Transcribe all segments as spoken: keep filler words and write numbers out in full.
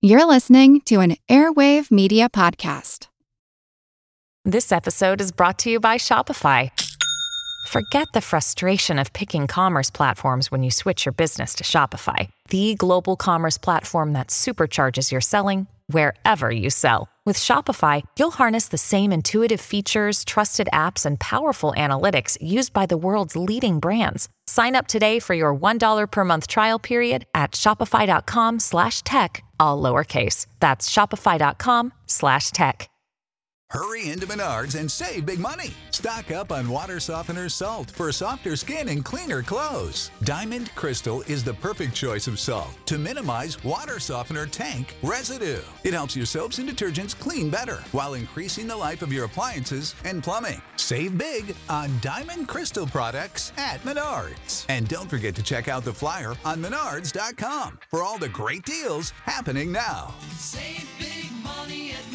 You're listening to an Airwave Media Podcast. This episode is brought to you by Shopify. Forget the frustration of picking commerce platforms when you switch your business to Shopify, the global commerce platform that supercharges your selling wherever you sell. With Shopify, you'll harness the same intuitive features, trusted apps, and powerful analytics used by the world's leading brands. Sign up today for your one dollar per month trial period at shopify.com slash tech, all lowercase. That's shopify.com slash tech. Hurry into Menards and save big money. Stock up on water softener salt for softer skin and cleaner clothes. Diamond Crystal is the perfect choice of salt to minimize water softener tank residue. It helps your soaps and detergents clean better while increasing the life of your appliances and plumbing. Save big on Diamond Crystal products at Menards. And don't forget to check out the flyer on menards dot com for all the great deals happening now. Save big money at Menards.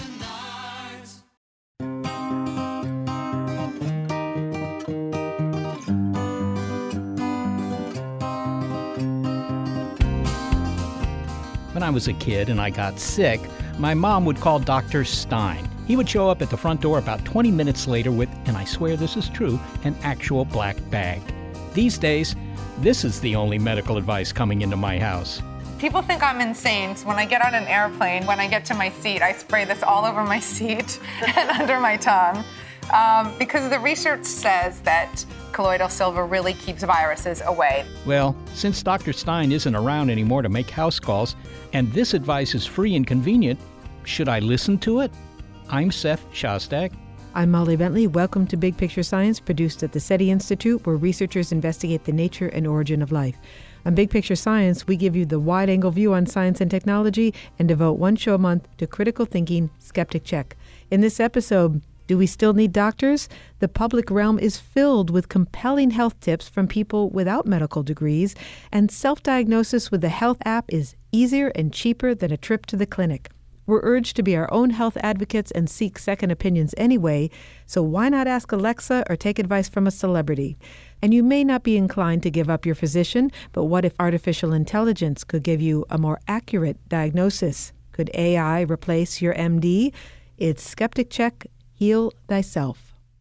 When I was a kid and I got sick, my mom would call Doctor Stein. He would show up at the front door about twenty minutes later with, and I swear this is true, an actual black bag. These days, this is the only medical advice coming into my house. People think I'm insane, so when I get on an airplane, when I get to my seat, I spray this all over my seat and under my tongue. Um, because the research says that colloidal silver really keeps viruses away. Well, since Doctor Stein isn't around anymore to make house calls, and this advice is free and convenient, should I listen to it? I'm Seth Shostak. I'm Molly Bentley. Welcome to Big Picture Science, produced at the SETI Institute, where researchers investigate the nature and origin of life. On Big Picture Science, we give you the wide-angle view on science and technology and devote one show a month to critical thinking, Skeptic Check. In this episode, do we still need doctors? The public realm is filled with compelling health tips from people without medical degrees, and self-diagnosis with the health app is easier and cheaper than a trip to the clinic. We're urged to be our own health advocates and seek second opinions anyway, so why not ask Alexa or take advice from a celebrity? And you may not be inclined to give up your physician, but what if artificial intelligence could give you a more accurate diagnosis? Could A I replace your M D? It's Skeptic Check. Heal thyself.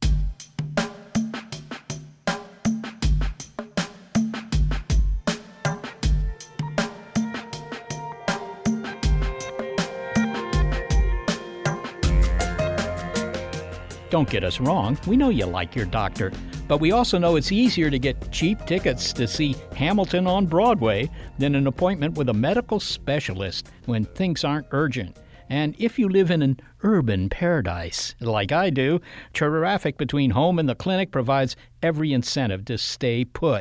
Don't get us wrong, we know you like your doctor, but we also know it's easier to get cheap tickets to see Hamilton on Broadway than an appointment with a medical specialist when things aren't urgent. And if you live in an urban paradise, like I do, traffic between home and the clinic provides every incentive to stay put.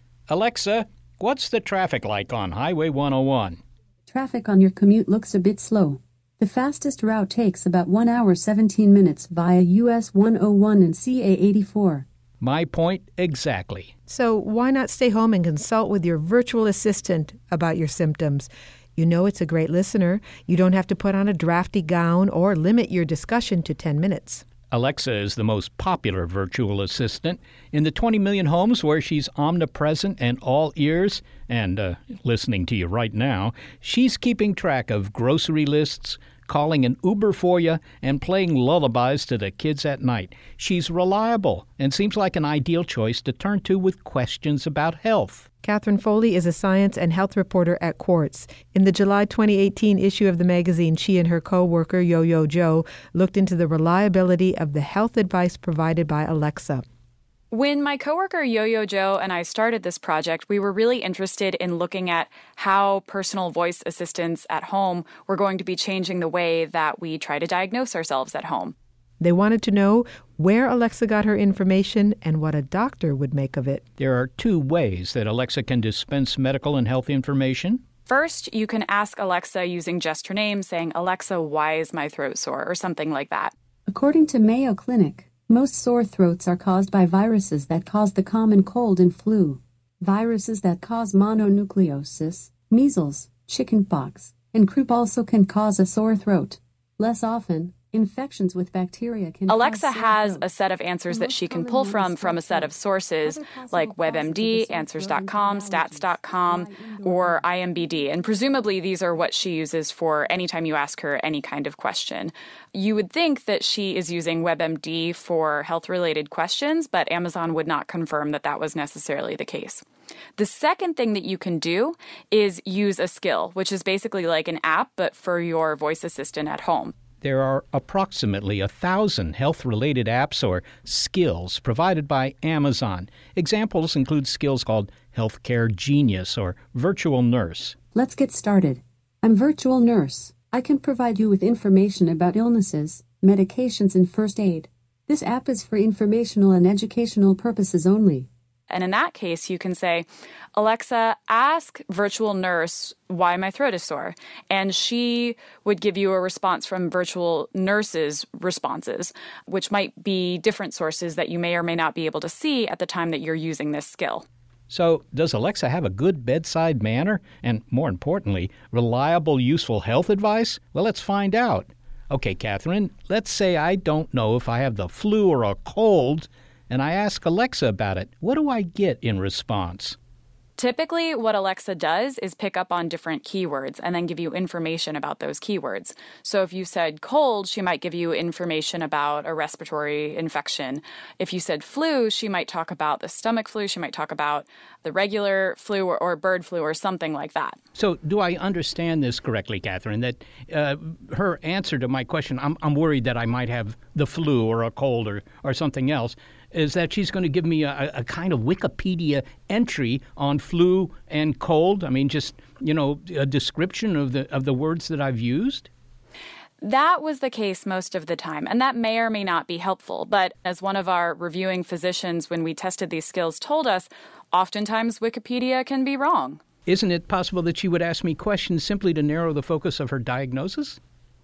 Alexa, what's the traffic like on Highway one oh one? Traffic on your commute looks a bit slow. The fastest route takes about one hour seventeen minutes via U S one oh one and C A eighty-four. My point exactly. So why not stay home and consult with your virtual assistant about your symptoms? You know it's a great listener. You don't have to put on a drafty gown or limit your discussion to ten minutes. Alexa is the most popular virtual assistant. In the twenty million homes where she's omnipresent and all ears, and uh, listening to you right now, she's keeping track of grocery lists, calling an Uber for you, and playing lullabies to the kids at night. She's reliable and seems like an ideal choice to turn to with questions about health. Catherine Foley is a science and health reporter at Quartz. In the July twenty eighteen issue of the magazine, she and her co-worker, Yo-Yo Joe, looked into the reliability of the health advice provided by Alexa. When my coworker Yo-Yo Joe and I started this project, we were really interested in looking at how personal voice assistants at home were going to be changing the way that we try to diagnose ourselves at home. They wanted to know where Alexa got her information and what a doctor would make of it. There are two ways that Alexa can dispense medical and health information. First, you can ask Alexa using just her name, saying, "Alexa, why is my throat sore?" or something like that. According to Mayo Clinic, most sore throats are caused by viruses that cause the common cold and flu. Viruses that cause mononucleosis, measles, chickenpox, and croup also can cause a sore throat. Less often, Infections with bacteria can Alexa cause has sore a throat. set of answers The that most she can common pull one from is from a sore set of throat. sources Other possible like causes of WebMD, the sore Answers throat dot com, include Stats dot com, allergies, indoor or air. I M B D. And presumably these are what she uses for anytime you ask her any kind of question. You would think that she is using WebMD for health-related questions, but Amazon would not confirm that that was necessarily the case. The second thing that you can do is use a skill, which is basically like an app, but for your voice assistant at home. There are approximately a thousand health-related apps or skills provided by Amazon. Examples include skills called Healthcare Genius or Virtual Nurse. Let's get started. I'm Virtual Nurse. I can provide you with information about illnesses, medications, and first aid. This app is for informational and educational purposes only. And in that case, you can say, Alexa, ask Virtual Nurse why my throat is sore. And she would give you a response from Virtual Nurse's responses, which might be different sources that you may or may not be able to see at the time that you're using this skill. So, does Alexa have a good bedside manner and, more importantly, reliable, useful health advice? Well, let's find out. Okay, Catherine, let's say I don't know if I have the flu or a cold, and I ask Alexa about it. What do I get in response? Typically, what Alexa does is pick up on different keywords and then give you information about those keywords. So if you said cold, she might give you information about a respiratory infection. If you said flu, she might talk about the stomach flu. She might talk about the regular flu or, or bird flu or something like that. So do I understand this correctly, Catherine, that uh, her answer to my question, I'm, I'm worried that I might have the flu or a cold or, or something else, is that she's going to give me a, a kind of Wikipedia entry on flu and cold? I mean, just, you know, a description of the of the words that I've used? That was the case most of the time, and that may or may not be helpful. But as one of our reviewing physicians, when we tested these skills, told us, oftentimes Wikipedia can be wrong. Isn't it possible that she would ask me questions simply to narrow the focus of her diagnosis?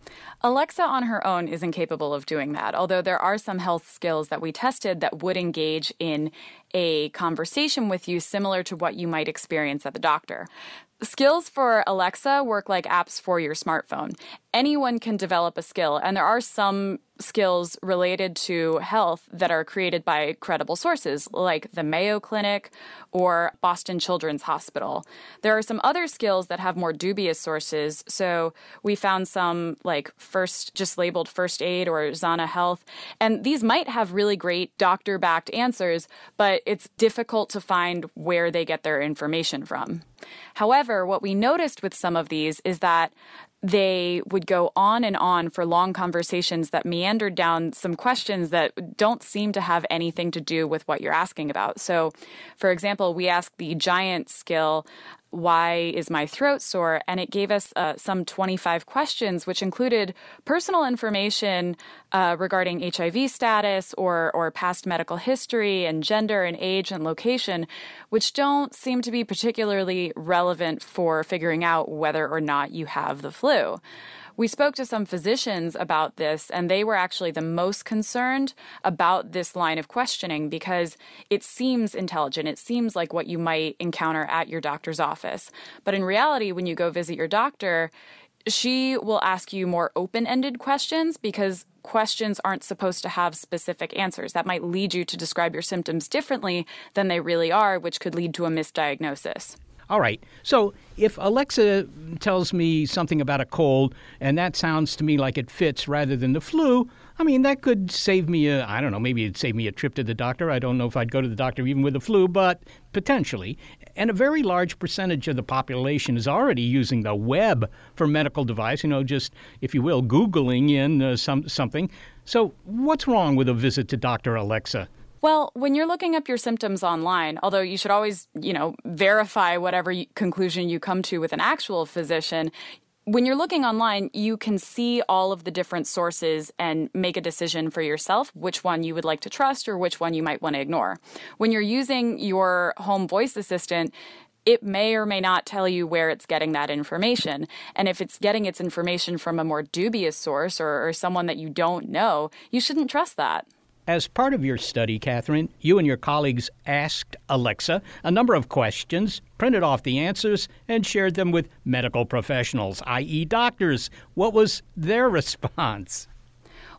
Alexa on her own isn't capable of doing that, although there are some health skills that we tested that would engage in a conversation with you similar to what you might experience at the doctor. Skills for Alexa work like apps for your smartphone. Anyone can develop a skill, and there are some skills related to health that are created by credible sources, like the Mayo Clinic or Boston Children's Hospital. There are some other skills that have more dubious sources, so we found some like first, just labeled First Aid or Zana Health, and these might have really great doctor-backed answers, but it's difficult to find where they get their information from. However, what we noticed with some of these is that they would go on and on for long conversations that meandered down some questions that don't seem to have anything to do with what you're asking about. So, for example, we asked the Giant skill, why is my throat sore? And it gave us uh, some twenty-five questions, which included personal information uh, regarding H I V status or, or past medical history and gender and age and location, which don't seem to be particularly relevant for figuring out whether or not you have the flu. We spoke to some physicians about this, and they were actually the most concerned about this line of questioning because it seems intelligent. It seems like what you might encounter at your doctor's office. But in reality, when you go visit your doctor, she will ask you more open-ended questions because questions aren't supposed to have specific answers. That might lead you to describe your symptoms differently than they really are, which could lead to a misdiagnosis. All right. So if Alexa tells me something about a cold and that sounds to me like it fits rather than the flu, I mean, that could save me a, I don't know, maybe it'd save me a trip to the doctor. I don't know if I'd go to the doctor even with the flu, but potentially. And a very large percentage of the population is already using the web for medical device, you know, just, if you will, Googling in uh, some something. So what's wrong with a visit to Doctor Alexa? Well, when you're looking up your symptoms online, although you should always, you know, verify whatever you, conclusion you come to with an actual physician, when you're looking online, you can see all of the different sources and make a decision for yourself which one you would like to trust or which one you might want to ignore. When you're using your home voice assistant, it may or may not tell you where it's getting that information. And if it's getting its information from a more dubious source or, or someone that you don't know, you shouldn't trust that. As part of your study, Catherine, you and your colleagues asked Alexa a number of questions, printed off the answers, and shared them with medical professionals, that is doctors. What was their response?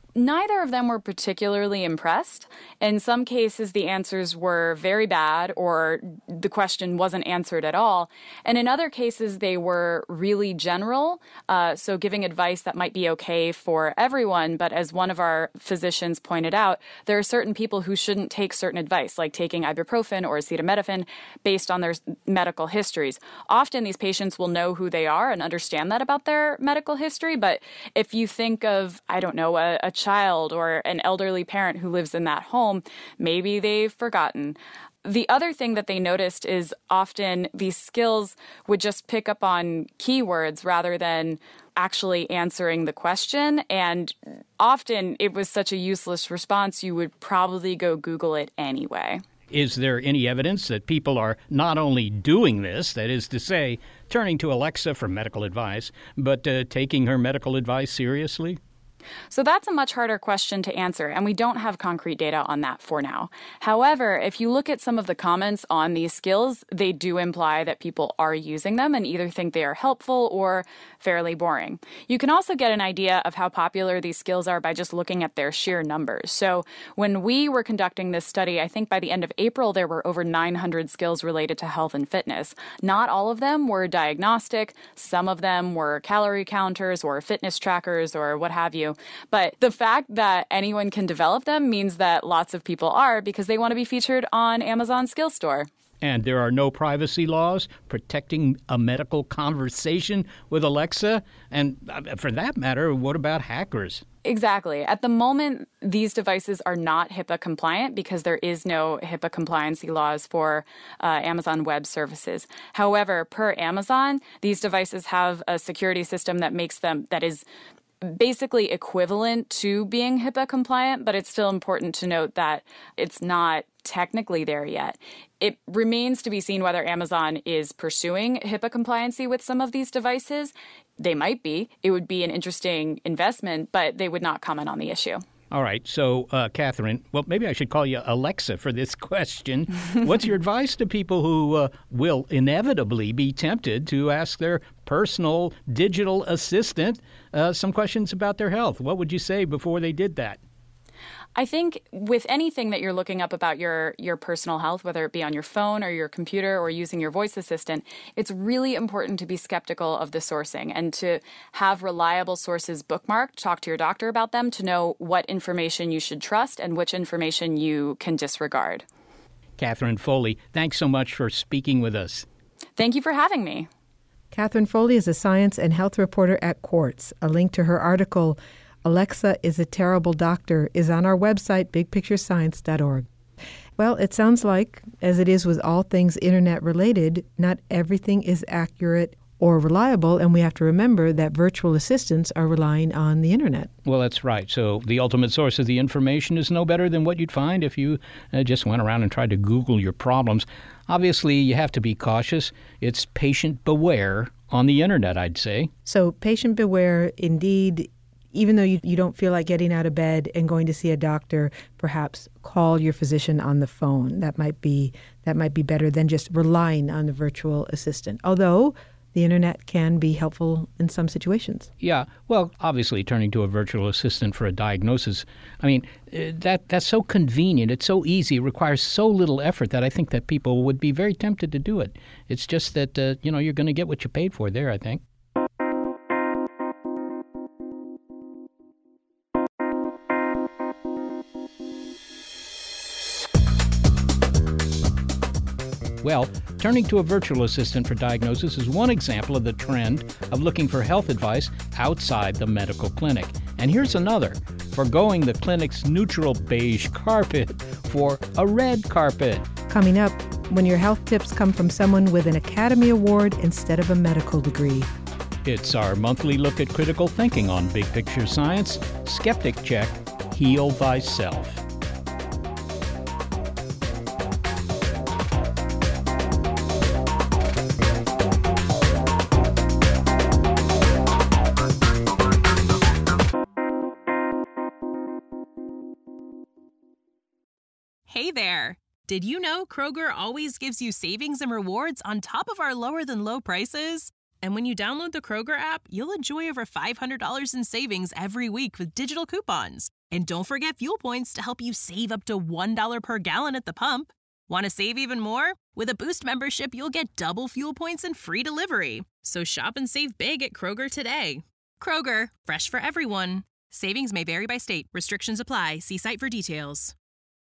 Neither of them were particularly impressed. In some cases, the answers were very bad or the question wasn't answered at all. And in other cases, they were really general, uh, so giving advice that might be okay for everyone. But as one of our physicians pointed out, there are certain people who shouldn't take certain advice, like taking ibuprofen or acetaminophen based on their medical histories. Often these patients will know who they are and understand that about their medical history. But if you think of, I don't know, a, a child or an elderly parent who lives in that home, maybe they've forgotten. The other thing that they noticed is often these skills would just pick up on keywords rather than actually answering the question. And often it was such a useless response, you would probably go Google it anyway. Is there any evidence that people are not only doing this, that is to say, turning to Alexa for medical advice, but uh, taking her medical advice seriously? So that's a much harder question to answer, and we don't have concrete data on that for now. However, if you look at some of the comments on these skills, they do imply that people are using them and either think they are helpful or fairly boring. You can also get an idea of how popular these skills are by just looking at their sheer numbers. So when we were conducting this study, I think by the end of April, there were over nine hundred skills related to health and fitness. Not all of them were diagnostic. Some of them were calorie counters or fitness trackers or what have you. But the fact that anyone can develop them means that lots of people are because they want to be featured on Amazon Skill Store. And there are no privacy laws protecting a medical conversation with Alexa? And for that matter, what about hackers? Exactly. At the moment, these devices are not HIPAA compliant because there is no HIPAA compliancy laws for uh, Amazon Web Services. However, per Amazon, these devices have a security system that makes them, that is basically equivalent to being HIPAA compliant, but it's still important to note that it's not technically there yet. It remains to be seen whether Amazon is pursuing HIPAA compliancy with some of these devices. They might be. It would be an interesting investment, but they would not comment on the issue. All right. So, uh, Catherine, well, maybe I should call you Alexa for this question. What's your advice to people who uh, will inevitably be tempted to ask their personal digital assistant uh, some questions about their health? What would you say before they did that? I think with anything that you're looking up about your, your personal health, whether it be on your phone or your computer or using your voice assistant, it's really important to be skeptical of the sourcing and to have reliable sources bookmarked, talk to your doctor about them to know what information you should trust and which information you can disregard. Catherine Foley, thanks so much for speaking with us. Thank you for having me. Catherine Foley is a science and health reporter at Quartz. A link to her article, Alexa is a Terrible Doctor, is on our website, big picture science dot org. Well, it sounds like, as it is with all things internet-related, not everything is accurate or reliable, and we have to remember that virtual assistants are relying on the internet. Well, that's right. So the ultimate source of the information is no better than what you'd find if you uh, just went around and tried to Google your problems. Obviously, you have to be cautious. It's patient beware on the internet, I'd say. So patient beware, indeed. Even though you, you don't feel like getting out of bed and going to see a doctor, perhaps call your physician on the phone. That might be that might be better than just relying on the virtual assistant. Although the internet can be helpful in some situations. Yeah, well, obviously turning to a virtual assistant for a diagnosis, I mean, that that's so convenient. It's so easy. It requires so little effort that I think that people would be very tempted to do it. It's just that, uh, you know, you're going to get what you paid for there, I think. Well, turning to a virtual assistant for diagnosis is one example of the trend of looking for health advice outside the medical clinic. And here's another, forgoing the clinic's neutral beige carpet for a red carpet. Coming up, when your health tips come from someone with an Academy Award instead of a medical degree. It's our monthly look at critical thinking on Big Picture Science. Skeptic Check, Heal Thyself. Hey there! Did you know Kroger always gives you savings and rewards on top of our lower-than-low prices? And when you download the Kroger app, you'll enjoy over five hundred dollars in savings every week with digital coupons. And don't forget fuel points to help you save up to one dollar per gallon at the pump. Want to save even more? With a Boost membership, you'll get double fuel points and free delivery. So shop and save big at Kroger today. Kroger, fresh for everyone. Savings may vary by state. Restrictions apply. See site for details.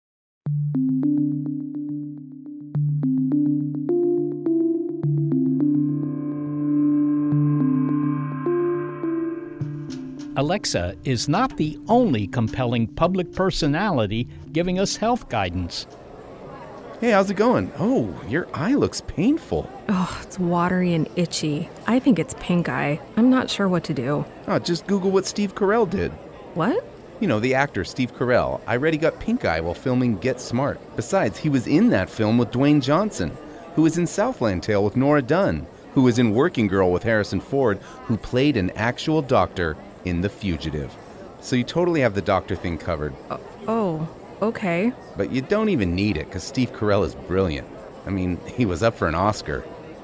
Alexa is not the only compelling public personality giving us health guidance. Hey, how's it going? Oh, your eye looks painful. Oh, it's watery and itchy. I think it's pink eye. I'm not sure what to do. Oh, just Google what Steve Carell did. What? You know, the actor Steve Carell. I read he got pink eye while filming Get Smart. Besides, he was in that film with Dwayne Johnson, who was in Southland Tale with Nora Dunn, who was in Working Girl with Harrison Ford, who played an actual doctor in The Fugitive. So you totally have the doctor thing covered. Uh, oh, okay. But you don't even need it, because Steve Carell is brilliant. I mean, he was up for an Oscar.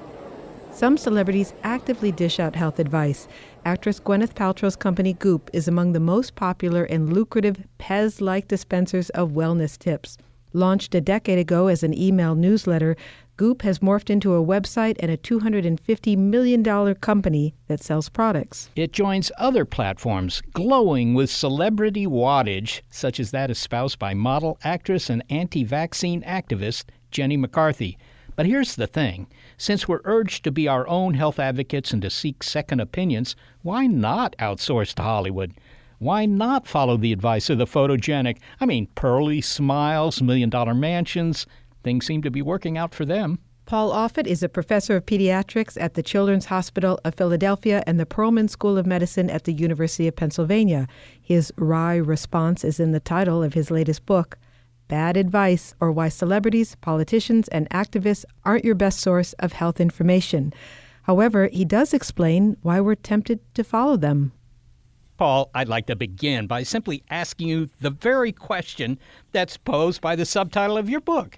Some celebrities actively dish out health advice. Actress Gwyneth Paltrow's company Goop is among the most popular and lucrative Pez-like dispensers of wellness tips. Launched a decade ago as an email newsletter, Goop has morphed into a website and a two hundred fifty million dollars company that sells products. It joins other platforms glowing with celebrity wattage, such as that espoused by model, actress, and anti-vaccine activist Jenny McCarthy. But here's the thing. Since we're urged to be our own health advocates and to seek second opinions, why not outsource to Hollywood? Why not follow the advice of the photogenic? I mean, pearly smiles, million-dollar mansions. Things seem to be working out for them. Paul Offit is a professor of pediatrics at the Children's Hospital of Philadelphia and the Perelman School of Medicine at the University of Pennsylvania. His wry response is in the title of his latest book, Bad Advice, or Why Celebrities, Politicians, and Activists Aren't Your Best Source of Health Information. However, he does explain why we're tempted to follow them. Paul, I'd like to begin by simply asking you the very question that's posed by the subtitle of your book.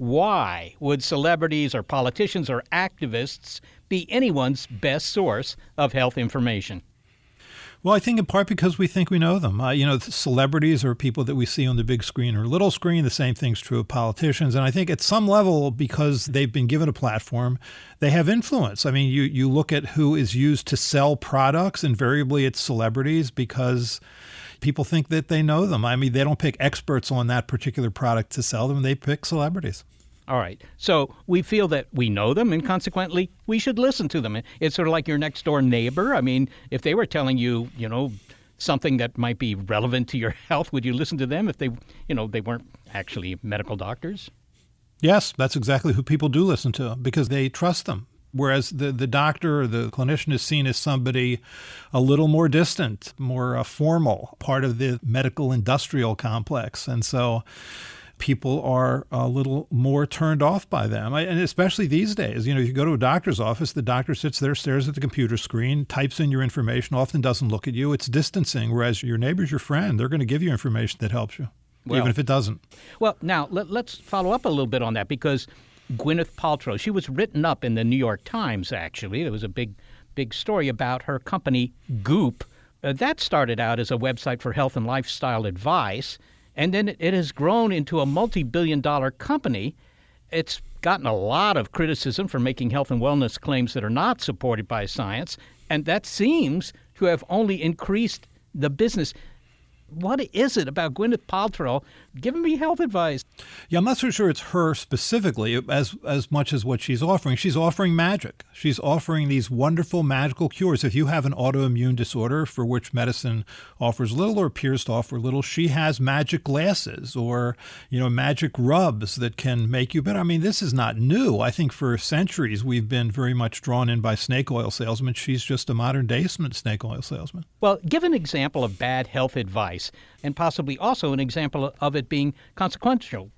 Why would celebrities or politicians or activists be anyone's best source of health information? Well, I think in part because we think we know them. Uh, you know, celebrities are people that we see on the big screen or little screen. The same thing's true of politicians. And I think at some level, because they've been given a platform, they have influence. I mean, you, you look at who is used to sell products, invariably it's celebrities because people think that they know them. I mean, they don't pick experts on that particular product to sell them. They pick celebrities. All right. So we feel that we know them, and consequently, we should listen to them. It's sort of like your next door neighbor. I mean, if they were telling you, you know, something that might be relevant to your health, would you listen to them if they, you know, they weren't actually medical doctors? Yes, that's exactly who people do listen to because they trust them. Whereas the, the doctor or the clinician is seen as somebody a little more distant, more uh, formal, part of the medical industrial complex. And so people are a little more turned off by them. And especially these days, you know, if you go to a doctor's office, the doctor sits there, stares at the computer screen, types in your information, often doesn't look at you. It's distancing, whereas your neighbor's your friend. They're going to give you information that helps you, well, even if it doesn't. Well, now, let, let's follow up a little bit on that because Gwyneth Paltrow, she was written up in the New York Times, actually. There was a big, big story about her company, Goop. Uh, that started out as a website for health and lifestyle advice. And then it has grown into a multi-billion dollar company. It's gotten a lot of criticism for making health and wellness claims that are not supported by science, and that seems to have only increased the business. What is it about Gwyneth Paltrow giving me health advice? Yeah, I'm not so sure it's her specifically as as much as what she's offering. She's offering magic. She's offering these wonderful magical cures. If you have an autoimmune disorder for which medicine offers little or appears to offer little, she has magic glasses or, you know, magic rubs that can make you better. I mean, this is not new. I think for centuries we've been very much drawn in by snake oil salesmen. She's just a modern day snake oil salesman. Well, give an example of bad health advice, and possibly also an example of it being consequential.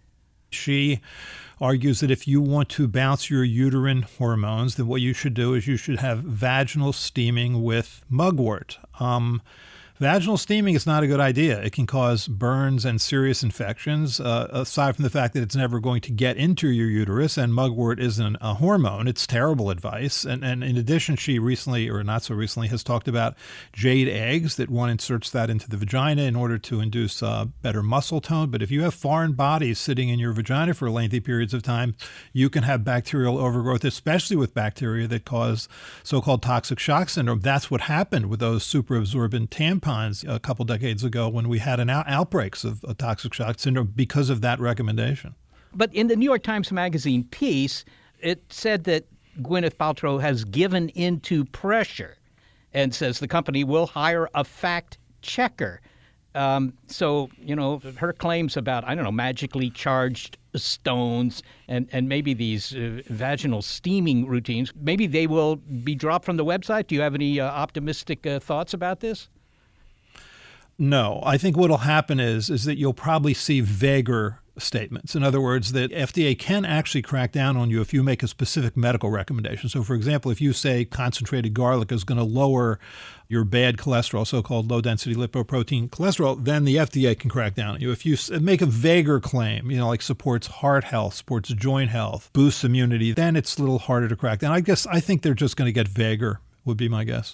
She argues that if you want to bounce your uterine hormones, then what you should do is you should have vaginal steaming with mugwort. Um, Vaginal steaming is not a good idea. It can cause burns and serious infections, uh, aside from the fact that it's never going to get into your uterus, and mugwort isn't a hormone. It's terrible advice. And, and in addition, she recently, or not so recently, has talked about jade eggs, that one inserts that into the vagina in order to induce uh, better muscle tone. But if you have foreign bodies sitting in your vagina for lengthy periods of time, you can have bacterial overgrowth, especially with bacteria that cause so-called toxic shock syndrome. That's what happened with those superabsorbent tampons a couple decades ago when we had an out- outbreaks of a toxic shock syndrome because of that recommendation. But in the New York Times Magazine piece, it said that Gwyneth Paltrow has given into pressure and says the company will hire a fact checker. Um, so, you know, her claims about, I don't know, magically charged stones and, and maybe these uh, vaginal steaming routines, maybe they will be dropped from the website. Do you have any uh, optimistic uh, thoughts about this? No, I think what will happen is is that you'll probably see vaguer statements. In other words, that F D A can actually crack down on you if you make a specific medical recommendation. So, for example, if you say concentrated garlic is going to lower your bad cholesterol, so-called low-density lipoprotein cholesterol, then the F D A can crack down on you. If you make a vaguer claim, you know, like supports heart health, supports joint health, boosts immunity, then it's a little harder to crack down. I guess I think they're just going to get vaguer, would be my guess.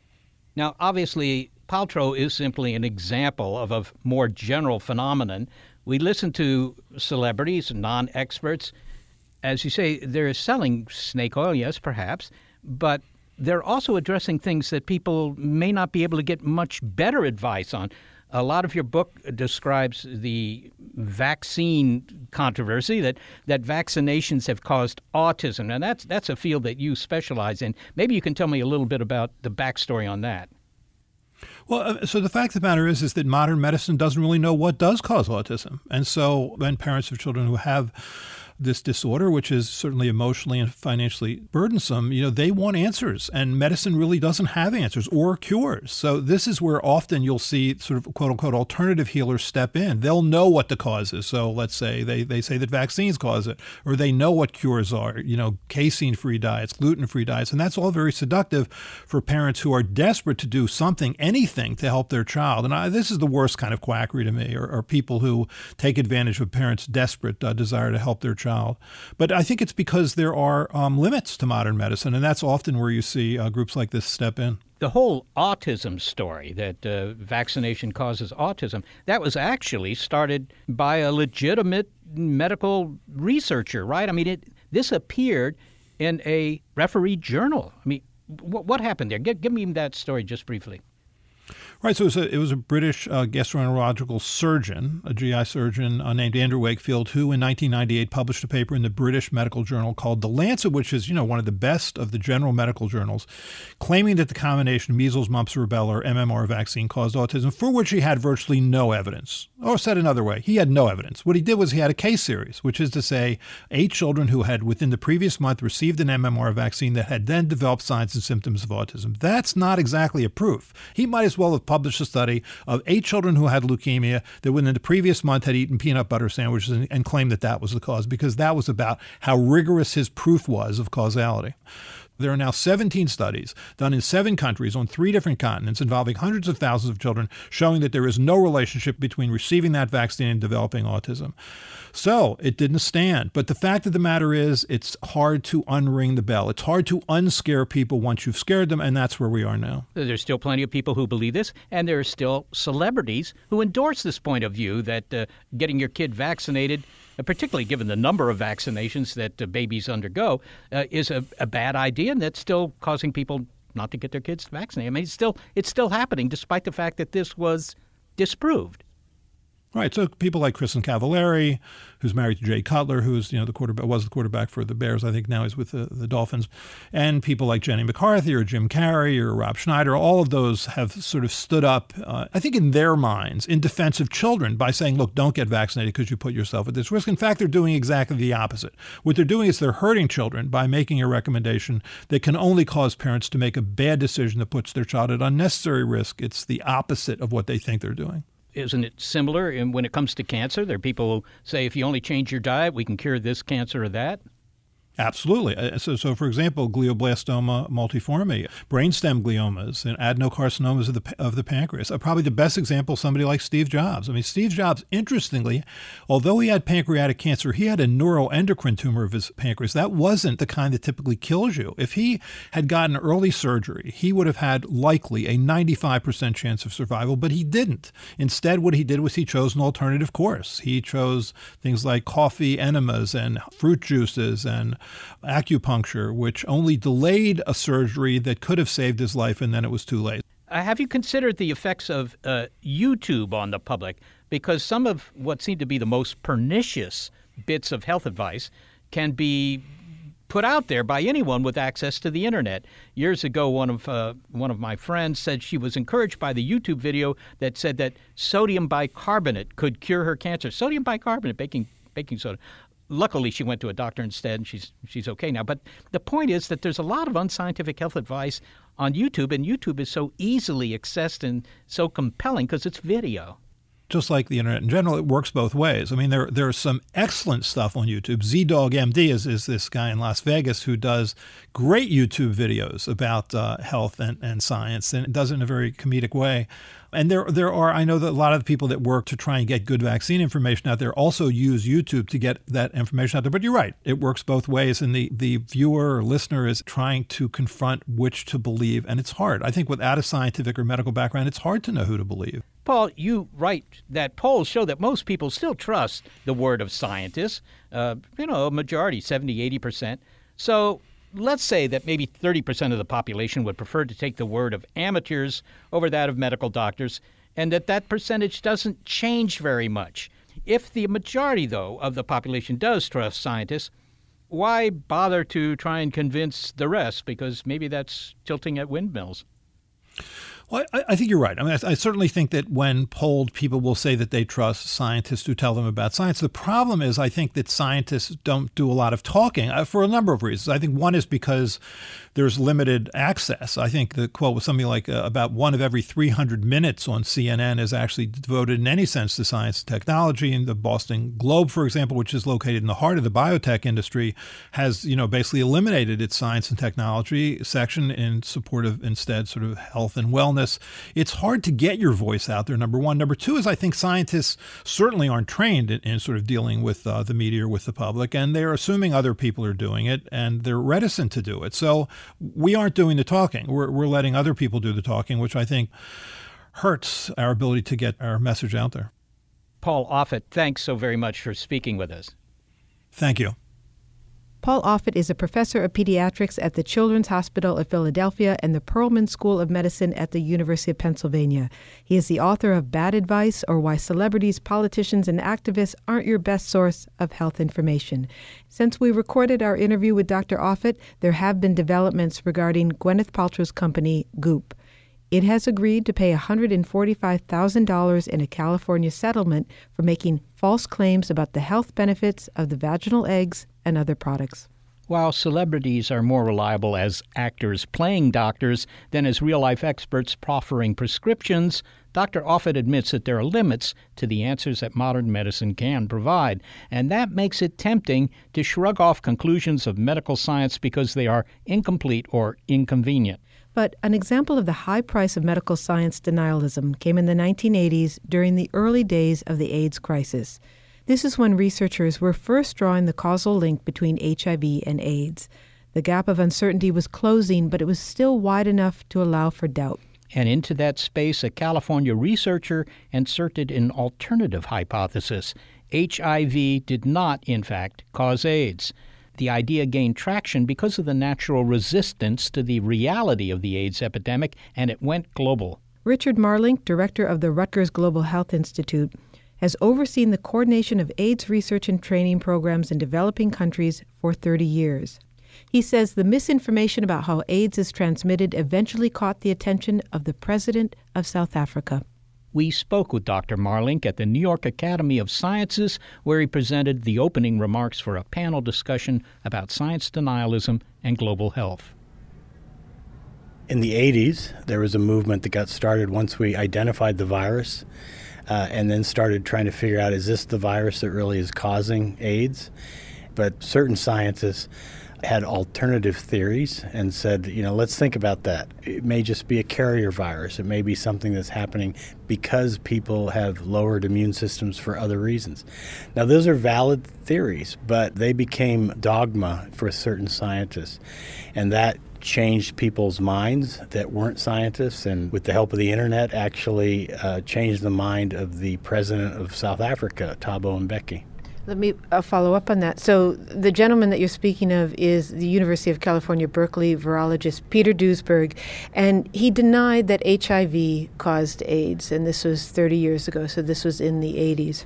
Now, obviously, Paltrow is simply an example of a more general phenomenon. We listen to celebrities, non-experts. As you say, they're selling snake oil, yes, perhaps, but they're also addressing things that people may not be able to get much better advice on. A lot of your book describes the vaccine controversy, that, that vaccinations have caused autism, and that's that's a field that you specialize in. Maybe you can tell me a little bit about the backstory on that. Well, uh, so the fact of the matter is, is that modern medicine doesn't really know what does cause autism. And so when parents of children who have this disorder, which is certainly emotionally and financially burdensome, you know, they want answers, and medicine really doesn't have answers or cures. So this is where often you'll see sort of quote unquote alternative healers step in. They'll know what the cause is. So let's say they, they say that vaccines cause it, or they know what cures are, you know, casein-free diets, gluten-free diets. And that's all very seductive for parents who are desperate to do something, anything to help their child. And I, this is the worst kind of quackery to me, or, or people who take advantage of parents' desperate uh, desire to help their child. But I think it's because there are um, limits to modern medicine, and that's often where you see uh, groups like this step in. The whole autism story, that uh, vaccination causes autism, that was actually started by a legitimate medical researcher, right? I mean, it, this appeared in a referee journal. I mean, w- what happened there? Give, give me that story just briefly. Right, so it was a, it was a British uh, gastroenterological surgeon, a G I surgeon uh, named Andrew Wakefield, who in nineteen ninety-eight published a paper in the British medical journal called The Lancet, which is, you know, one of the best of the general medical journals, claiming that the combination measles, mumps, rubella, or M M R vaccine caused autism, for which he had virtually no evidence. Or said another way, he had no evidence. What he did was he had a case series, which is to say eight children who had within the previous month received an M M R vaccine that had then developed signs and symptoms of autism. That's not exactly a proof. He might as well have published a study of eight children who had leukemia that within the previous month had eaten peanut butter sandwiches and, and claimed that that was the cause, because that was about how rigorous his proof was of causality. There are now seventeen studies done in seven countries on three different continents involving hundreds of thousands of children showing that there is no relationship between receiving that vaccine and developing autism. So it didn't stand. But the fact of the matter is, it's hard to unring the bell. It's hard to unscare people once you've scared them, and that's where we are now. There's still plenty of people who believe this, and there are still celebrities who endorse this point of view that uh, getting your kid vaccinated, particularly given the number of vaccinations that uh, babies undergo, uh, is a, a bad idea, and that's still causing people not to get their kids vaccinated. I mean, it's still it's still happening, despite the fact that this was disproved. Right. So people like Kristen Cavallari, who's married to Jay Cutler, who's, you know, the quarterback, was the quarterback for the Bears. I think now he's with the, the Dolphins. And people like Jenny McCarthy or Jim Carrey or Rob Schneider, all of those have sort of stood up, uh, I think in their minds, in defense of children by saying, look, don't get vaccinated because you put yourself at this risk. In fact, they're doing exactly the opposite. What they're doing is they're hurting children by making a recommendation that can only cause parents to make a bad decision that puts their child at unnecessary risk. It's the opposite of what they think they're doing. Isn't it similar in when it comes to cancer? There are people who say if you only change your diet, we can cure this cancer or that. Absolutely. Uh, So, so, for example, glioblastoma multiforme, brainstem gliomas, and adenocarcinomas of the of the pancreas are probably the best example of somebody like Steve Jobs. I mean, Steve Jobs, interestingly, although he had pancreatic cancer, he had a neuroendocrine tumor of his pancreas. That wasn't the kind that typically kills you. If he had gotten early surgery, he would have had likely a ninety-five percent chance of survival, but he didn't. Instead, what he did was he chose an alternative course. He chose things like coffee enemas and fruit juices and acupuncture, which only delayed a surgery that could have saved his life, and then it was too late. Uh, have you considered the effects of uh, YouTube on the public? Because some of what seem to be the most pernicious bits of health advice can be put out there by anyone with access to the internet. Years ago, one of uh, one of my friends said she was encouraged by the YouTube video that said that sodium bicarbonate could cure her cancer. Sodium bicarbonate, baking baking soda. Luckily, she went to a doctor instead, and she's she's okay now. But the point is that there's a lot of unscientific health advice on YouTube, and YouTube is so easily accessed and so compelling because it's video. Just like the internet in general, it works both ways. I mean, there there's some excellent stuff on YouTube. Z-Dog M D is, is this guy in Las Vegas who does great YouTube videos about uh, health and, and science, and does it in a very comedic way. And there there are, I know that a lot of the people that work to try and get good vaccine information out there also use YouTube to get that information out there. But you're right, it works both ways, and the, the viewer or listener is trying to confront which to believe, and it's hard. I think without a scientific or medical background, it's hard to know who to believe. Paul, you write that polls show that most people still trust the word of scientists, uh, you know, a majority, seventy, eighty percent. So let's say that maybe thirty percent of the population would prefer to take the word of amateurs over that of medical doctors, and that that percentage doesn't change very much. If the majority, though, of the population does trust scientists, why bother to try and convince the rest? Because maybe that's tilting at windmills. Well, I, I think you're right. I mean, I, I certainly think that when polled, people will say that they trust scientists who tell them about science. The problem is, I think that scientists don't do a lot of talking uh, for a number of reasons. I think one is because there's limited access. I think the quote was something like uh, about one of every three hundred minutes on C N N is actually devoted in any sense to science and technology. And the Boston Globe, for example, which is located in the heart of the biotech industry, has, you know, basically eliminated its science and technology section in support of instead sort of health and wellness. It's hard to get your voice out there, number one. Number two is I think scientists certainly aren't trained in, in sort of dealing with uh, the media or with the public, and they're assuming other people are doing it, and they're reticent to do it. So we aren't doing the talking. We're, we're letting other people do the talking, which I think hurts our ability to get our message out there. Paul Offit, thanks so very much for speaking with us. Thank you. Paul Offit is a professor of pediatrics at the Children's Hospital of Philadelphia and the Perelman School of Medicine at the University of Pennsylvania. He is the author of Bad Advice, or Why Celebrities, Politicians, and Activists Aren't Your Best Source of Health Information. Since we recorded our interview with Doctor Offit, there have been developments regarding Gwyneth Paltrow's company, Goop. It has agreed to pay one hundred forty-five thousand dollars in a California settlement for making false claims about the health benefits of the vaginal eggs and other products. While celebrities are more reliable as actors playing doctors than as real-life experts proffering prescriptions, Doctor Offit admits that there are limits to the answers that modern medicine can provide, and that makes it tempting to shrug off conclusions of medical science because they are incomplete or inconvenient. But an example of the high price of medical science denialism came in the nineteen eighties during the early days of the AIDS crisis. This is when researchers were first drawing the causal link between H I V and AIDS. The gap of uncertainty was closing, but it was still wide enough to allow for doubt. And into that space, a California researcher inserted an alternative hypothesis. H I V did not, in fact, cause AIDS. The idea gained traction because of the natural resistance to the reality of the AIDS epidemic, and it went global. Richard Marlink, director of the Rutgers Global Health Institute, has overseen the coordination of AIDS research and training programs in developing countries for thirty years. He says the misinformation about how AIDS is transmitted eventually caught the attention of the president of South Africa. We spoke with Doctor Marlink at the New York Academy of Sciences, where he presented the opening remarks for a panel discussion about science denialism and global health. In the eighties, there was a movement that got started once we identified the virus uh, and then started trying to figure out, is this the virus that really is causing AIDS? But certain scientists had alternative theories and said, you know, let's think about that. It may just be a carrier virus. It may be something that's happening because people have lowered immune systems for other reasons. Now, those are valid theories, but they became dogma for certain scientists. And that changed people's minds that weren't scientists, and with the help of the internet, actually uh, changed the mind of the president of South Africa, Thabo Mbeki. Let me uh, follow up on that. So the gentleman that you're speaking of is the University of California, Berkeley virologist Peter Duesberg, and he denied that H I V caused AIDS, and this was thirty years ago, so this was in the eighties.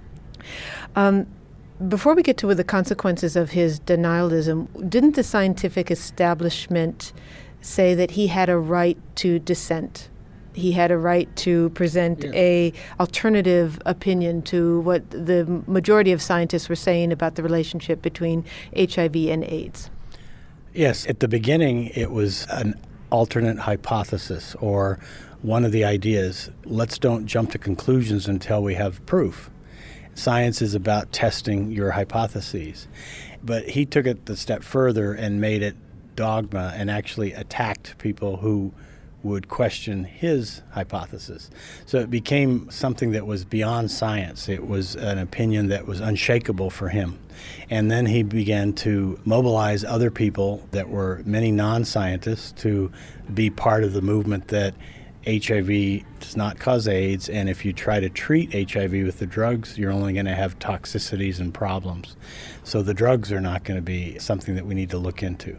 Um, Before we get to the consequences of his denialism, didn't the scientific establishment say that he had a right to dissent? He had a right to present yeah. a alternative opinion to what the majority of scientists were saying about the relationship between H I V and AIDS. Yes, at the beginning it was an alternate hypothesis, or one of the ideas, let's don't jump to conclusions until we have proof. Science is about testing your hypotheses. But he took it a step further and made it dogma and actually attacked people who would question his hypothesis. So it became something that was beyond science. It was an opinion that was unshakable for him. And then he began to mobilize other people that were many non-scientists to be part of the movement that H I V does not cause AIDS, and if you try to treat H I V with the drugs, you're only going to have toxicities and problems. So the drugs are not going to be something that we need to look into.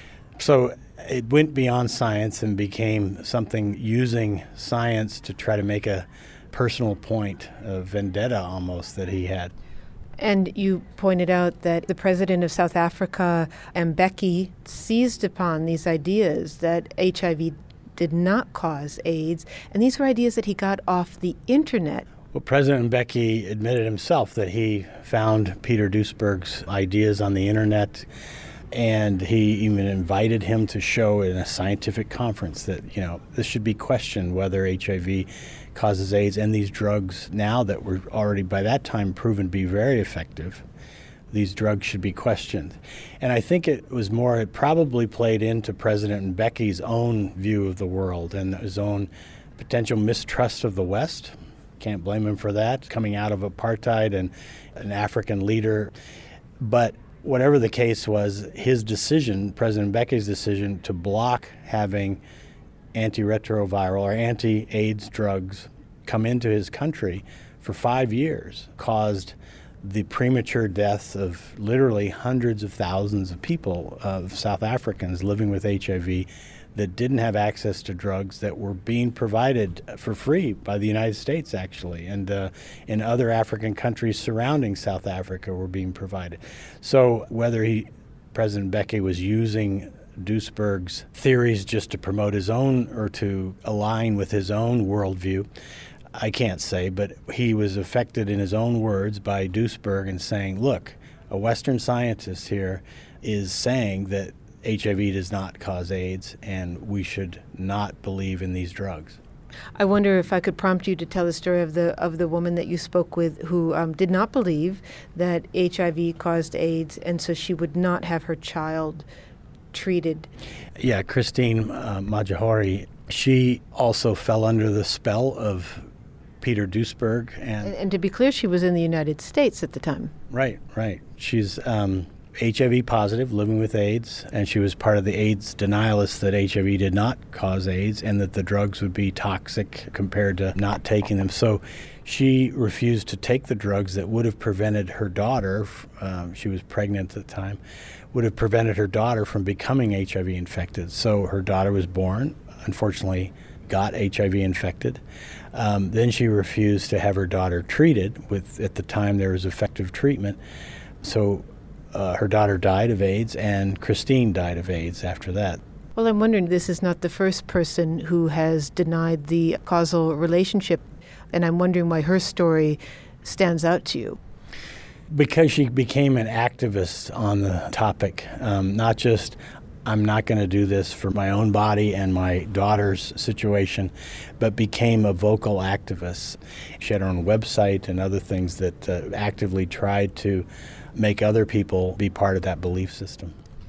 So it went beyond science and became something using science to try to make a personal point, a vendetta almost that he had. And you pointed out that the president of South Africa, Mbeki, seized upon these ideas that H I V did not cause AIDS, and these were ideas that he got off the internet. Well, President Mbeki admitted himself that he found Peter Duesberg's ideas on the internet, and he even invited him to show in a scientific conference that, you know, this should be questioned whether H I V causes AIDS, and these drugs now that were already by that time proven to be very effective, these drugs should be questioned. And I think it was more, it probably played into President Mbeki's own view of the world and his own potential mistrust of the West. Can't blame him for that, coming out of apartheid and an African leader. But whatever the case was, his decision, President Mbeki's decision to block having antiretroviral or anti-AIDS drugs come into his country for five years caused the premature deaths of literally hundreds of thousands of people, of South Africans living with H I V that didn't have access to drugs that were being provided for free by the United States, actually, and uh, in other African countries surrounding South Africa were being provided. So whether he, President Mbeki was using Duesberg's theories just to promote his own or to align with his own worldview, I can't say, but he was affected in his own words by Duesberg and saying, look, a Western scientist here is saying that H I V does not cause AIDS and we should not believe in these drugs. I wonder if I could prompt you to tell the story of the of the woman that you spoke with who um, did not believe that H I V caused AIDS, and so she would not have her child treated. Yeah, Christine uh, Majahori, she also fell under the spell of Peter Duesberg. And, and, and to be clear, she was in the United States at the time. Right, right. She's um, H I V positive, living with AIDS, and she was part of the AIDS denialists that H I V did not cause AIDS and that the drugs would be toxic compared to not taking them. So she refused to take the drugs that would have prevented her daughter, um, she was pregnant at the time, would have prevented her daughter from becoming H I V infected. So her daughter was born, unfortunately got H I V infected. Um, then she refused to have her daughter treated with, at the time there was effective treatment. So uh, her daughter died of AIDS, and Christine died of AIDS after that. Well, I'm wondering, this is not the first person who has denied the causal relationship, and I'm wondering why her story stands out to you. Because she became an activist on the topic, um, not just I'm not going to do this for my own body and my daughter's situation, but became a vocal activist. She had her own website and other things that uh, actively tried to make other people be part of that belief system.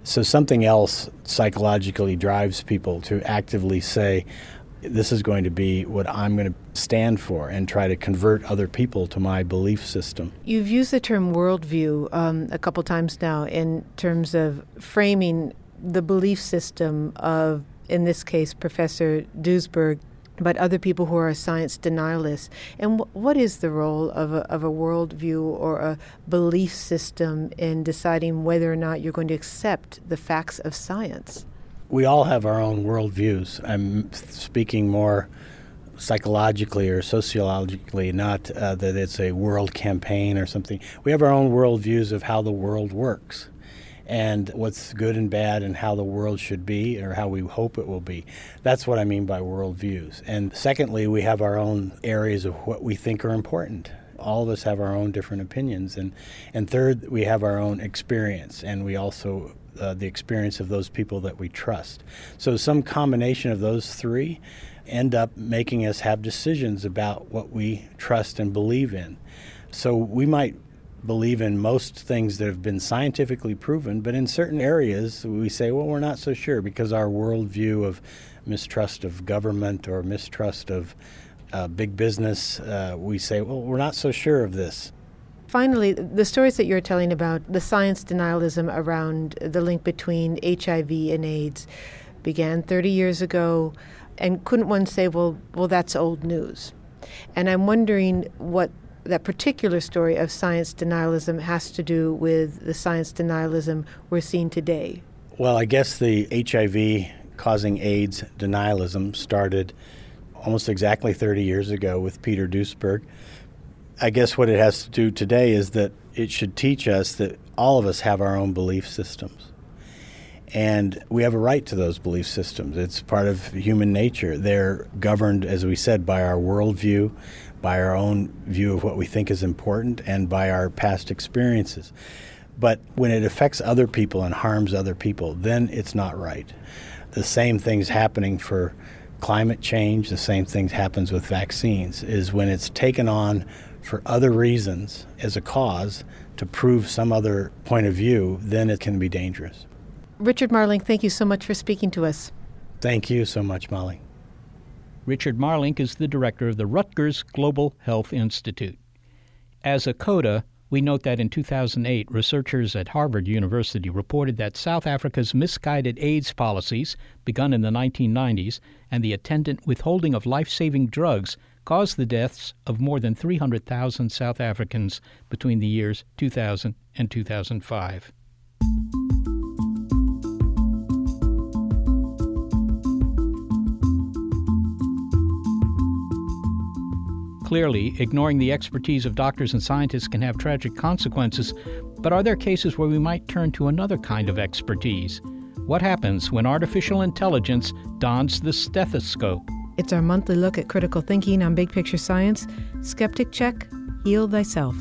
So something else psychologically drives people to actively say, this is going to be what I'm going to stand for, and try to convert other people to my belief system. You've used the term worldview um, a couple times now in terms of framing the belief system of, in this case, Professor Duesberg, but other people who are science denialists. And w- what is the role of a, of a worldview or a belief system in deciding whether or not you're going to accept the facts of science? We all have our own worldviews. I'm speaking more psychologically or sociologically, not uh, that it's a world campaign or something. We have our own worldviews of how the world works and what's good and bad and how the world should be or how we hope it will be. That's what I mean by worldviews. And secondly, we have our own areas of what we think are important. All of us have our own different opinions. And, and third, we have our own experience, and we also uh, the experience of those people that we trust. So some combination of those three end up making us have decisions about what we trust and believe in. So we might believe in most things that have been scientifically proven, but in certain areas we say, well, we're not so sure because our worldview of mistrust of government or mistrust of uh, big business, uh, we say, well, we're not so sure of this. Finally, the stories that you're telling about the science denialism around the link between H I V and AIDS began thirty years ago, and couldn't one say, well, well, that's old news? And I'm wondering what that particular story of science denialism has to do with the science denialism we're seeing today. Well, I guess the H I V causing AIDS denialism started almost exactly thirty years ago with Peter Duesberg. I guess what it has to do today is that it should teach us that all of us have our own belief systems. And we have a right to those belief systems. It's part of human nature. They're governed, as we said, by our worldview, by our own view of what we think is important, and by our past experiences. But when it affects other people and harms other people, then it's not right. The same thing's happening for climate change, the same thing happens with vaccines, is when it's taken on for other reasons as a cause to prove some other point of view, then it can be dangerous. Richard Marlink, thank you so much for speaking to us. Thank you so much, Molly. Richard Marlink is the director of the Rutgers Global Health Institute. As a coda, we note that in two thousand eight, researchers at Harvard University reported that South Africa's misguided AIDS policies, begun in the nineteen nineties, and the attendant withholding of life-saving drugs caused the deaths of more than three hundred thousand South Africans between the years two thousand and two thousand five. Clearly, ignoring the expertise of doctors and scientists can have tragic consequences, but are there cases where we might turn to another kind of expertise? What happens when artificial intelligence dons the stethoscope? It's our monthly look at critical thinking on Big Picture Science. Skeptic Check, Heal Thyself.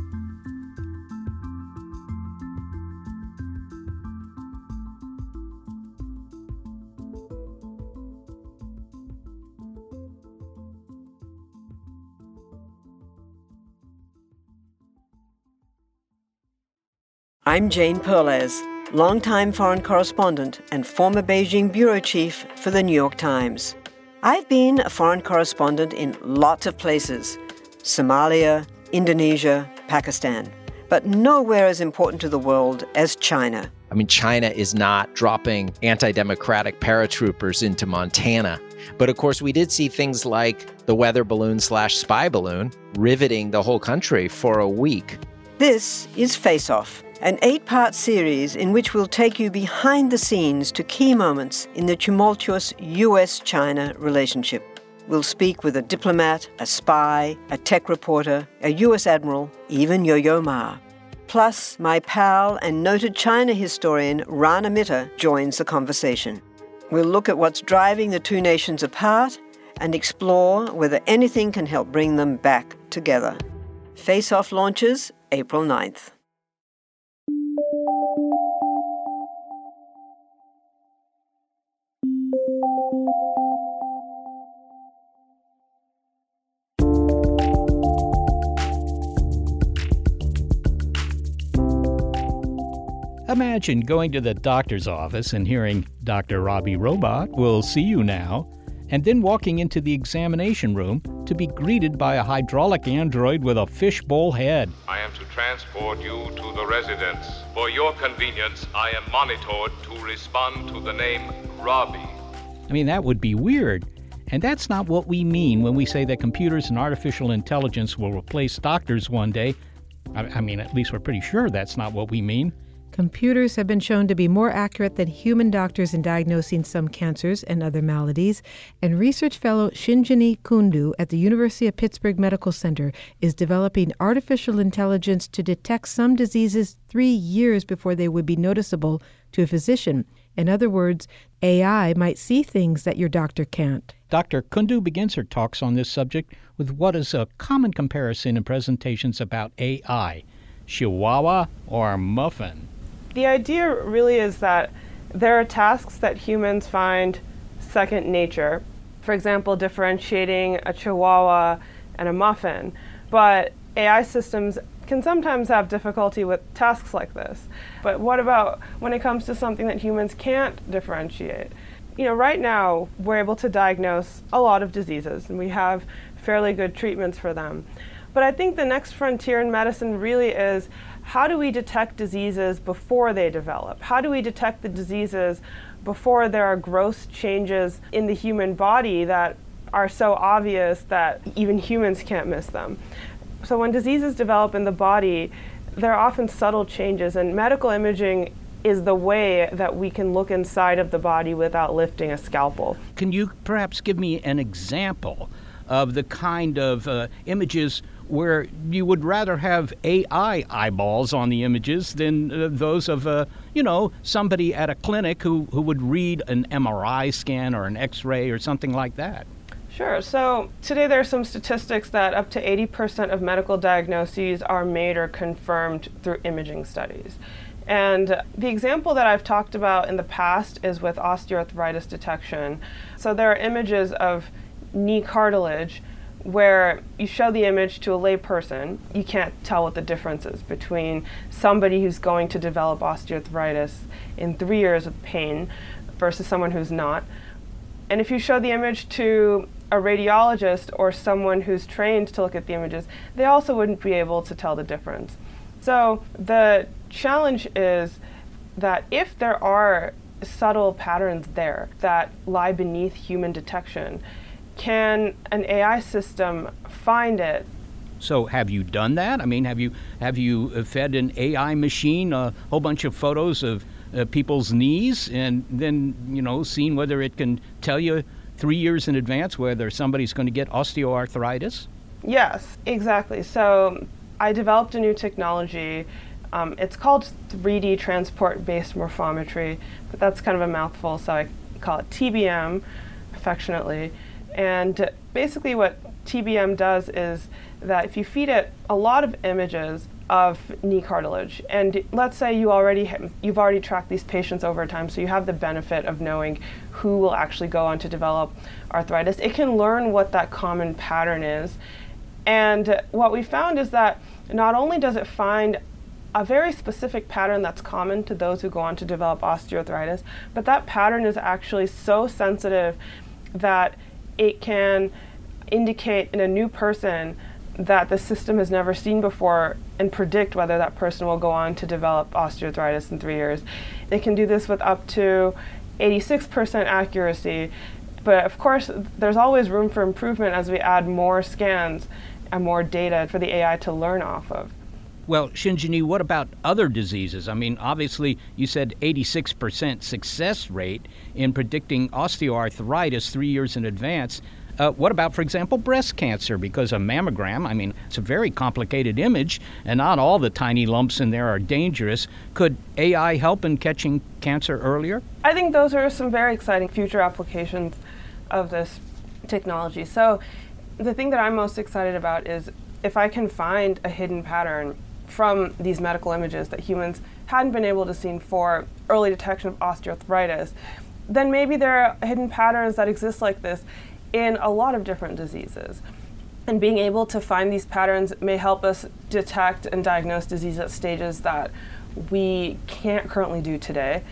I'm Jane Perlez, longtime foreign correspondent and former Beijing bureau chief for the New York Times. I've been a foreign correspondent in lots of places: Somalia, Indonesia, Pakistan, but nowhere as important to the world as China. I mean, China is not dropping anti-democratic paratroopers into Montana. But of course, we did see things like the weather balloon slash spy balloon riveting the whole country for a week. This is Face Off, an eight-part series in which we'll take you behind the scenes to key moments in the tumultuous U S China relationship. We'll speak with a diplomat, a spy, a tech reporter, a U S admiral, even Yo-Yo Ma. Plus, my pal and noted China historian Rana Mitter joins the conversation. We'll look at what's driving the two nations apart and explore whether anything can help bring them back together. Face Off launches April ninth. Imagine going to the doctor's office and hearing, "Doctor Robbie Robot will see you now," and then walking into the examination room to be greeted by a hydraulic android with a fishbowl head. I am to transport you to the residence. For your convenience, I am monitored to respond to the name Robbie. I mean, that would be weird. And that's not what we mean when we say that computers and artificial intelligence will replace doctors one day. I, I mean, at least we're pretty sure that's not what we mean. Computers have been shown to be more accurate than human doctors in diagnosing some cancers and other maladies, and research fellow Shinjini Kundu at the University of Pittsburgh Medical Center is developing artificial intelligence to detect some diseases three years before they would be noticeable to a physician. In other words, A I might see things that your doctor can't. Doctor Kundu begins her talks on this subject with what is a common comparison in presentations about A I, Chihuahua or Muffin. The idea really is that there are tasks that humans find second nature. For example, differentiating a Chihuahua and a Muffin. But A I systems can sometimes have difficulty with tasks like this. But what about when it comes to something that humans can't differentiate? You know, right now, we're able to diagnose a lot of diseases, and we have fairly good treatments for them. But I think the next frontier in medicine really is, how do we detect diseases before they develop? How do we detect the diseases before there are gross changes in the human body that are so obvious that even humans can't miss them? So when diseases develop in the body, there are often subtle changes, and medical imaging is the way that we can look inside of the body without lifting a scalpel. Can you perhaps give me an example of the kind of uh, images where you would rather have A I eyeballs on the images than uh, those of, uh, you know, somebody at a clinic who, who would read an M R I scan or an X-ray or something like that? Sure. So today there are some statistics that up to eighty percent of medical diagnoses are made or confirmed through imaging studies. And the example that I've talked about in the past is with osteoarthritis detection. So there are images of knee cartilage where you show the image to a lay person. You can't tell what the difference is between somebody who's going to develop osteoarthritis in three years of pain versus someone who's not. And if you show the image to a radiologist or someone who's trained to look at the images, they also wouldn't be able to tell the difference. So the challenge is that if there are subtle patterns there that lie beneath human detection, can an A I system find it? So have you done that? I mean, have you have you fed an A I machine a whole bunch of photos of uh, people's knees and then, you know, seen whether it can tell you three years in advance whether somebody's going to get osteoarthritis? Yes, exactly. So I developed a new technology. Um, it's called three D transport-based morphometry, but that's kind of a mouthful, so I call it T B M affectionately. And basically what T B M does is that if you feed it a lot of images of knee cartilage, and let's say you already ha- you've already tracked these patients over time, so you have the benefit of knowing who will actually go on to develop arthritis, it can learn what that common pattern is. And what we found is that not only does it find a very specific pattern that's common to those who go on to develop osteoarthritis, but that pattern is actually so sensitive that it can indicate in a new person that the system has never seen before and predict whether that person will go on to develop osteoarthritis in three years. It can do this with up to eighty-six percent accuracy, but of course there's always room for improvement as we add more scans and more data for the A I to learn off of. Well, Shinjini, what about other diseases? I mean, obviously, you said eighty-six percent success rate in predicting osteoarthritis three years in advance. Uh, what about, for example, breast cancer? Because a mammogram, I mean, it's a very complicated image, and not all the tiny lumps in there are dangerous. Could A I help in catching cancer earlier? I think those are some very exciting future applications of this technology. So the thing that I'm most excited about is if I can find a hidden pattern from these medical images that humans hadn't been able to see for early detection of osteoarthritis, then maybe there are hidden patterns that exist like this in a lot of different diseases. And being able to find these patterns may help us detect and diagnose disease at stages that we can't currently do today.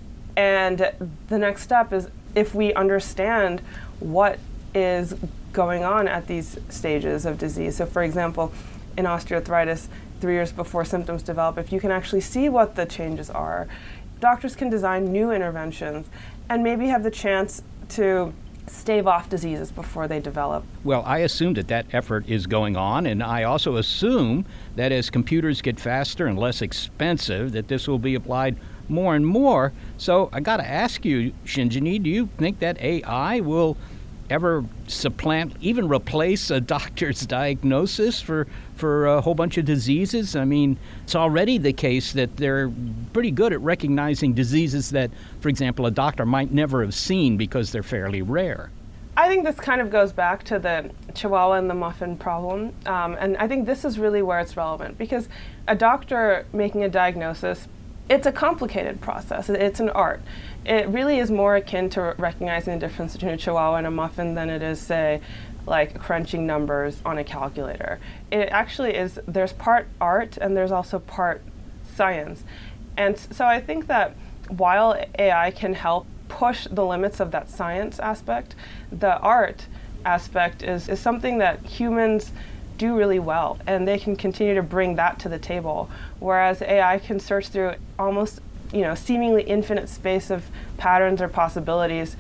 And the next step is, if we understand what is going on at these stages of disease. So for example, in osteoarthritis, three years before symptoms develop, if you can actually see what the changes are, doctors can design new interventions and maybe have the chance to stave off diseases before they develop. Well, I assume that that effort is going on, and I also assume that as computers get faster and less expensive, that this will be applied more and more. So I got to ask you, Shinjini, do you think that A I will ever supplant, even replace a doctor's diagnosis for, for a whole bunch of diseases? I mean, it's already the case that they're pretty good at recognizing diseases that, for example, a doctor might never have seen because they're fairly rare. I think this kind of goes back to the Chihuahua and the muffin problem. Um, and I think this is really where it's relevant, because a doctor making a diagnosis, it's a complicated process. It's an art. It really is more akin to recognizing the difference between a Chihuahua and a muffin than it is, say, like crunching numbers on a calculator. It actually is, there's part art and there's also part science. And so I think that while A I can help push the limits of that science aspect, the art aspect is, is something that humans do really well, and they can continue to bring that to the table, whereas A I can search through almost, you know, seemingly infinite space of patterns or possibilities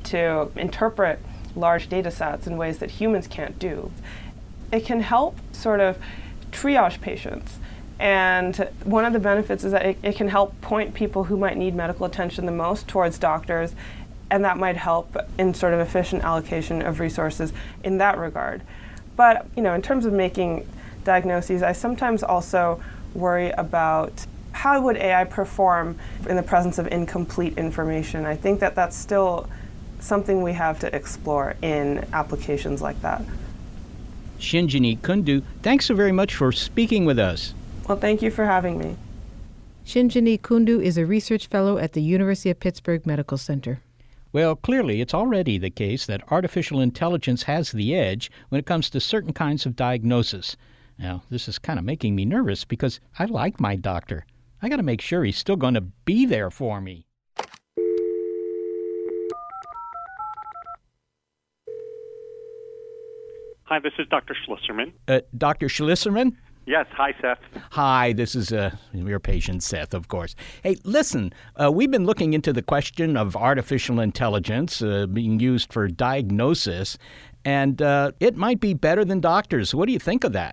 to interpret large data sets in ways that humans can't do. It can help sort of triage patients, and one of the benefits is that it, it can help point people who might need medical attention the most towards doctors, and that might help in sort of efficient allocation of resources in that regard. But, you know, in terms of making diagnoses, I sometimes also worry about how would A I perform in the presence of incomplete information. I think that that's still something we have to explore in applications like that. Shinjini Kundu, thanks so very much for speaking with us. Well, thank you for having me. Shinjini Kundu is a research fellow at the University of Pittsburgh Medical Center. Well, clearly, it's already the case that artificial intelligence has the edge when it comes to certain kinds of diagnosis. Now, this is kind of making me nervous because I like my doctor. I got to make sure he's still going to be there for me. Hi, this is Doctor Schlisserman. Uh, Doctor Schlisserman? Yes, hi, Seth. Hi, this is uh, your patient, Seth, of course. Hey, listen, uh, we've been looking into the question of artificial intelligence uh, being used for diagnosis, and uh, it might be better than doctors. What do you think of that?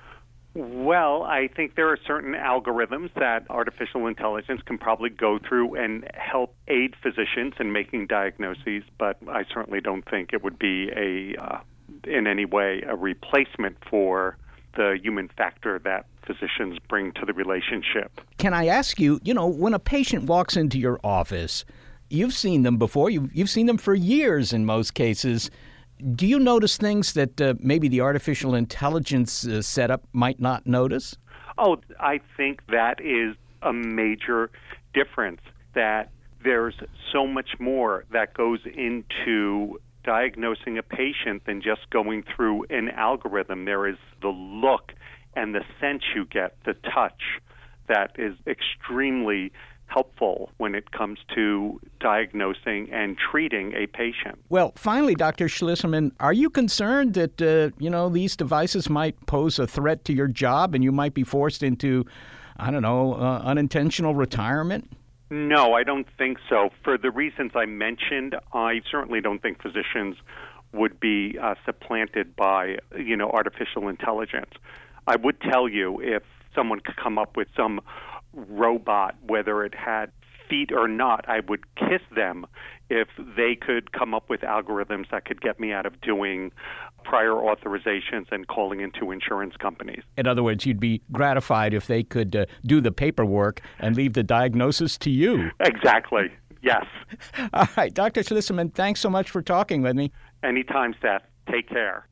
Well, I think there are certain algorithms that artificial intelligence can probably go through and help aid physicians in making diagnoses, but I certainly don't think it would be a, uh, in any way, a replacement for the human factor that physicians bring to the relationship. Can I ask you, you know, when a patient walks into your office, you've seen them before, you've, you've seen them for years in most cases. Do you notice things that uh, maybe the artificial intelligence uh, setup might not notice? Oh, I think that is a major difference, that there's so much more that goes into diagnosing a patient than just going through an algorithm. There is the look and the sense you get, the touch, that is extremely helpful when it comes to diagnosing and treating a patient. Well, finally, Doctor Schlisserman, are you concerned that, uh, you know, these devices might pose a threat to your job and you might be forced into, I don't know, uh, unintentional retirement? No, I don't think so. For the reasons I mentioned, I certainly don't think physicians would be uh, supplanted by, you know, artificial intelligence. I would tell you, if someone could come up with some robot, whether it had feet or not, I would kiss them if they could come up with algorithms that could get me out of doing prior authorizations and calling into insurance companies. In other words, you'd be gratified if they could uh, do the paperwork and leave the diagnosis to you. Exactly. Yes. All right, Doctor Schlisserman, thanks so much for talking with me. Anytime, Seth. Take care.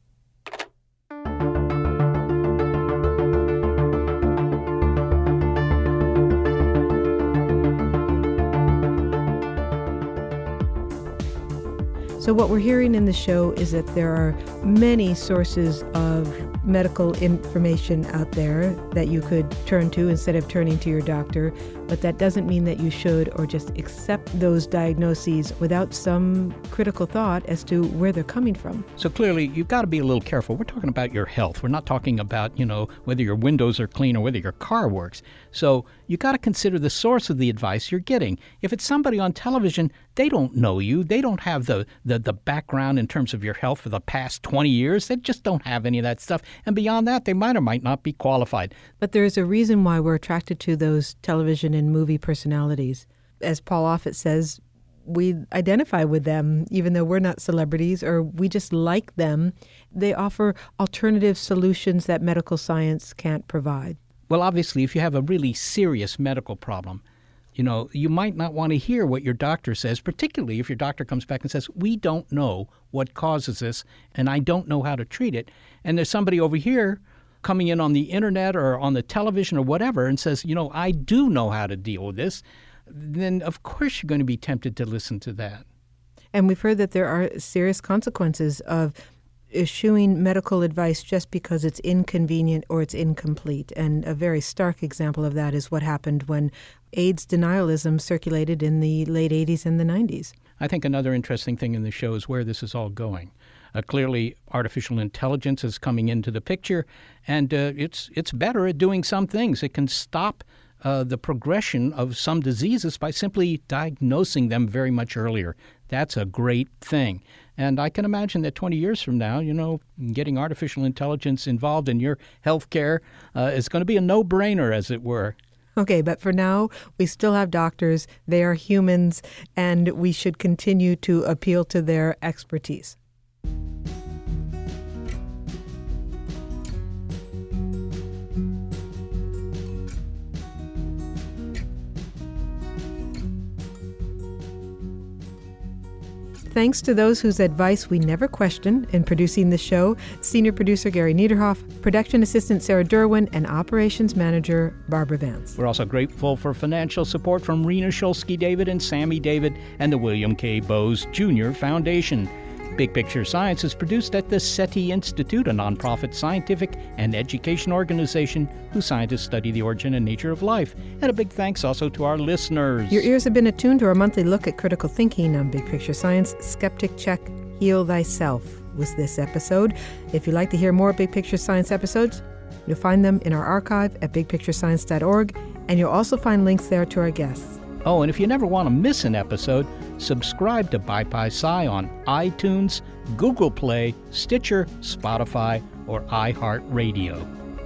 So what we're hearing in the show is that there are many sources of medical information out there that you could turn to instead of turning to your doctor, but that doesn't mean that you should or just accept those diagnoses without some critical thought as to where they're coming from. So clearly, you've got to be a little careful. We're talking about your health. We're not talking about, you know, whether your windows are clean or whether your car works. So you got to consider the source of the advice you're getting. If it's somebody on television, they don't know you. They don't have the, the, the background in terms of your health for the past twenty years. They just don't have any of that stuff. And beyond that, they might or might not be qualified. But there is a reason why we're attracted to those television and movie personalities. As Paul Offit says, we identify with them, even though we're not celebrities, or we just like them. They offer alternative solutions that medical science can't provide. Well, obviously, if you have a really serious medical problem, you know, you might not want to hear what your doctor says, particularly if your doctor comes back and says, we don't know what causes this, and I don't know how to treat it. And there's somebody over here coming in on the internet or on the television or whatever and says, you know, I do know how to deal with this. Then, of course, you're going to be tempted to listen to that. And we've heard that there are serious consequences of eschewing medical advice just because it's inconvenient or it's incomplete. And a very stark example of that is what happened when AIDS denialism circulated in the late eighties and the nineties. I think another interesting thing in the show is where this is all going. Uh, clearly, artificial intelligence is coming into the picture, and uh, it's it's better at doing some things. It can stop uh, the progression of some diseases by simply diagnosing them very much earlier. That's a great thing. And I can imagine that twenty years from now, you know, getting artificial intelligence involved in your health care uh, is going to be a no-brainer, as it were. Okay, but for now, we still have doctors. They are humans, and we should continue to appeal to their expertise. Thanks to those whose advice we never question in producing the show, senior producer Gary Niederhoff, production assistant Sarah Derwin, and operations manager Barbara Vance. We're also grateful for financial support from Rena Shulsky David and Sammy David and the William K. Bowes Junior Foundation. Big Picture Science is produced at the SETI Institute, a nonprofit scientific and education organization whose scientists study the origin and nature of life. And a big thanks also to our listeners. Your ears have been attuned to our monthly look at critical thinking on Big Picture Science. Skeptic Check, Heal Thyself was this episode. If you'd like to hear more Big Picture Science episodes, you'll find them in our archive at big picture science dot org, and you'll also find links there to our guests. Oh, and if you never want to miss an episode, subscribe to BiPi-Sci on iTunes, Google Play, Stitcher, Spotify, or iHeartRadio.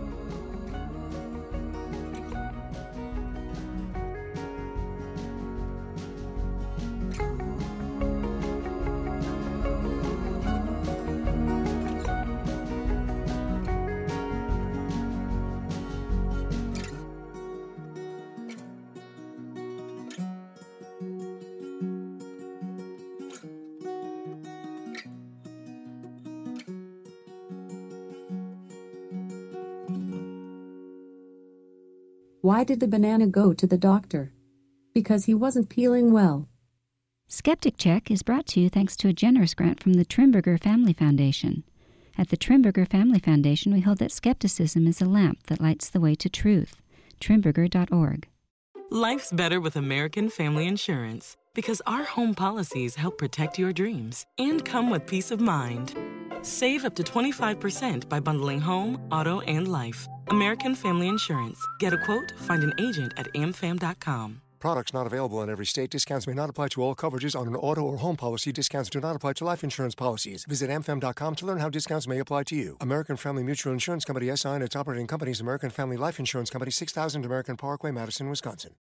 Why did the banana go to the doctor? Because he wasn't peeling well. Skeptic Check is brought to you thanks to a generous grant from the Trimberger Family Foundation. At the Trimberger Family Foundation, we hold that skepticism is a lamp that lights the way to truth. Trimberger dot org. Life's better with American Family Insurance because our home policies help protect your dreams and come with peace of mind. Save up to twenty-five percent by bundling home, auto, and life. American Family Insurance. Get a quote, find an agent at a m fam dot com. Products not available in every state. Discounts may not apply to all coverages on an auto or home policy. Discounts do not apply to life insurance policies. Visit a m fam dot com to learn how discounts may apply to you. American Family Mutual Insurance Company, S I and its operating companies, American Family Life Insurance Company, six thousand American Parkway, Madison, Wisconsin.